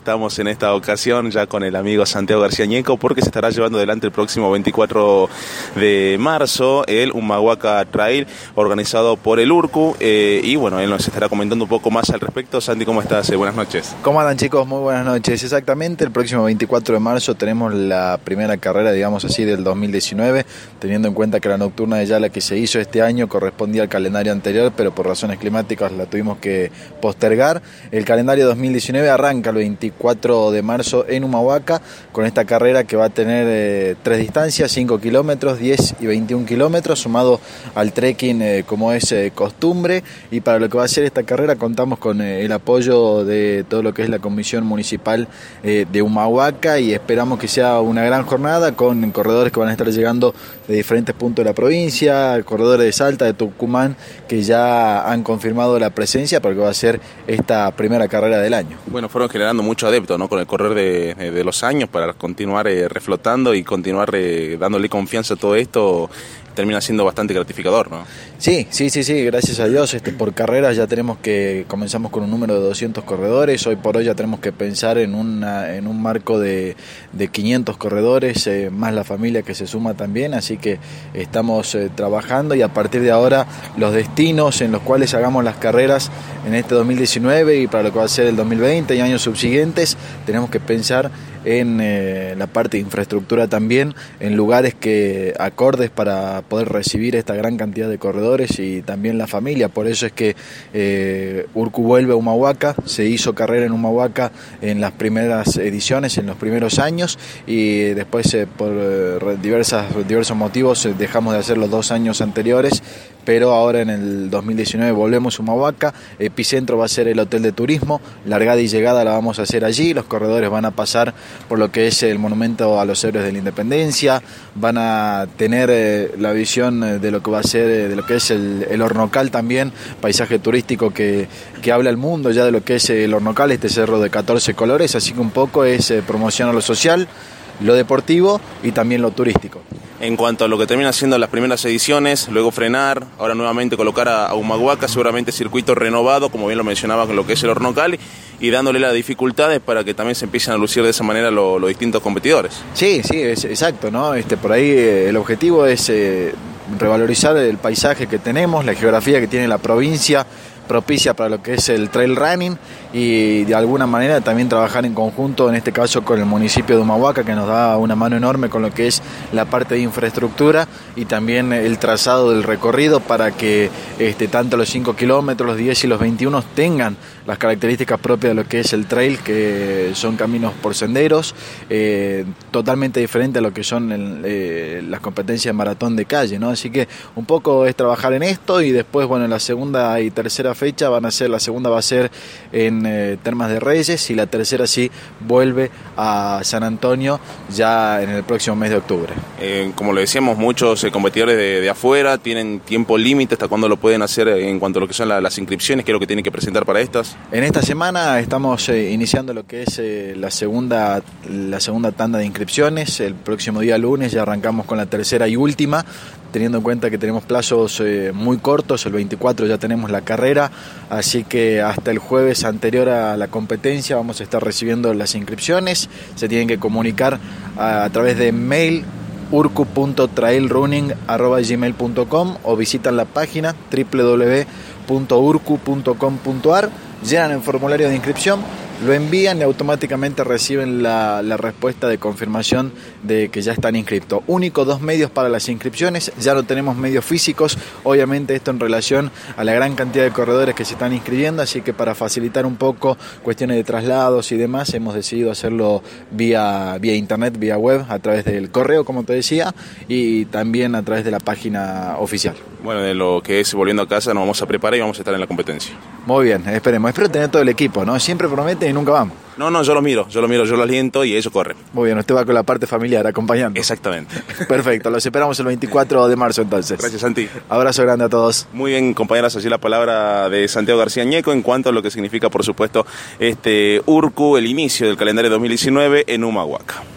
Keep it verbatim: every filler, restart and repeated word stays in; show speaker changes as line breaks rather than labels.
Estamos en esta ocasión ya con el amigo Santiago García Ñeco porque se estará llevando adelante el próximo veinticuatro de marzo el Humahuaca Trail organizado por el Urcu eh, y bueno, él nos estará comentando un poco más al respecto. Santi, ¿cómo estás? Eh, buenas noches.
¿Cómo andan, chicos? Muy buenas noches. Exactamente, el próximo veinticuatro de marzo tenemos la primera carrera, digamos así, del dos mil diecinueve, teniendo en cuenta que la nocturna de Yala que se hizo este año correspondía al calendario anterior, pero por razones climáticas la tuvimos que postergar. El calendario dos mil diecinueve arranca el veinticuatro de marzo en Humahuaca con esta carrera que va a tener eh, tres distancias, cinco kilómetros, diez y veintiún kilómetros, sumado al trekking eh, como es eh, costumbre. Y para lo que va a ser esta carrera contamos con eh, el apoyo de todo lo que es la Comisión Municipal eh, de Humahuaca y esperamos que sea una gran jornada con corredores que van a estar llegando de diferentes puntos de la provincia, corredores de Salta, de Tucumán, que ya han confirmado la presencia porque va a ser esta primera carrera del año.
Bueno, fueron generando mucho adepto, ¿no? Con el correr de, de los años para continuar eh, reflotando y continuar eh, dándole confianza a todo esto, termina siendo bastante gratificador, ¿no?
Sí, sí, sí, sí, gracias a Dios. Este, por carreras ya tenemos que, comenzamos con un número de doscientos corredores, hoy por hoy ya tenemos que pensar en, una, en un marco de, de quinientos corredores, eh, más la familia que se suma también, así que estamos eh, trabajando y a partir de ahora los destinos en los cuales hagamos las carreras en este dos mil diecinueve y para lo que va a ser el dos mil veinte y años subsiguientes, tenemos que pensar en eh, la parte de infraestructura también, en lugares que acordes para poder recibir esta gran cantidad de corredores y también la familia. Por eso es que eh, Urcu vuelve a Humahuaca, se hizo carrera en Humahuaca en las primeras ediciones, en los primeros años, y después eh, por eh, diversas, diversos motivos eh, dejamos de hacer los dos años anteriores, pero ahora en el dos mil diecinueve volvemos a Humahuaca. Epicentro va a ser el hotel de turismo, largada y llegada la vamos a hacer allí, los corredores van a pasar por lo que es el monumento a los héroes de la independencia, van a tener eh, la visión de lo que va a ser, eh, de lo que es el, el Hornocal también, paisaje turístico que, que habla el mundo ya de lo que es el Hornocal, este cerro de catorce colores, así que un poco es eh, promoción a lo social, lo deportivo y también lo turístico.
En cuanto a lo que terminan siendo las primeras ediciones, luego frenar, ahora nuevamente colocar a, a Humahuaca, seguramente circuito renovado, como bien lo mencionaba con lo que es el Hornocal, y dándole las dificultades para que también se empiecen a lucir de esa manera los, los distintos competidores.
Sí, sí, es exacto, ¿no? Este, por ahí eh, el objetivo es eh, revalorizar el paisaje que tenemos, la geografía que tiene la provincia, propicia para lo que es el trail running y de alguna manera también trabajar en conjunto, en este caso con el municipio de Humahuaca, que nos da una mano enorme con lo que es la parte de infraestructura y también el trazado del recorrido para que este, tanto los cinco kilómetros, los diez y los veintiuno tengan las características propias de lo que es el trail, que son caminos por senderos, eh, totalmente diferente a lo que son el, eh, las competencias de maratón de calle, ¿no? Así que un poco es trabajar en esto y después, bueno, la segunda y tercera fecha van a ser, la segunda va a ser en eh, Termas de Reyes y la tercera sí vuelve a San Antonio ya en el próximo mes de octubre.
Eh, como le decíamos, muchos eh, competidores de, de afuera tienen tiempo límite hasta cuándo lo pueden hacer en cuanto a lo que son la, las inscripciones, qué es lo que tienen que presentar para estas.
En esta semana estamos eh, iniciando lo que es eh, la segunda la segunda tanda de inscripciones. El próximo día lunes ya arrancamos con la tercera y última, teniendo en cuenta que tenemos plazos eh, muy cortos. El veinticuatro ya tenemos la carrera, así que hasta el jueves anterior a la competencia vamos a estar recibiendo las inscripciones. Se tienen que comunicar a, a través de mail urcu punto trailrunning arroba gmail punto com o visitan la página doble u doble u doble u punto urcu punto com punto ar, llenan el formulario de inscripción, lo envían y automáticamente reciben la, la respuesta de confirmación de que ya están inscritos. Único dos medios para las inscripciones, ya no tenemos medios físicos, obviamente esto en relación a la gran cantidad de corredores que se están inscribiendo, así que para facilitar un poco cuestiones de traslados y demás, hemos decidido hacerlo vía, vía internet, vía web, a través del correo, como te decía, y también a través de la página oficial.
Bueno, de lo que es volviendo a casa nos vamos a preparar y vamos a estar en la competencia.
Muy bien, esperemos, espero tener todo el equipo, ¿no? Siempre prometen y nunca vamos.
No, no, yo lo miro, yo lo miro, yo lo aliento y eso corre.
Muy bien, usted va con la parte familiar acompañando.
Exactamente.
Perfecto, los esperamos el veinticuatro de marzo entonces.
Gracias, Santi.
Abrazo grande a todos.
Muy bien, compañeras, así la palabra de Santiago García Ñeco en cuanto a lo que significa, por supuesto, este Urcu, el inicio del calendario dos mil diecinueve en Humahuaca.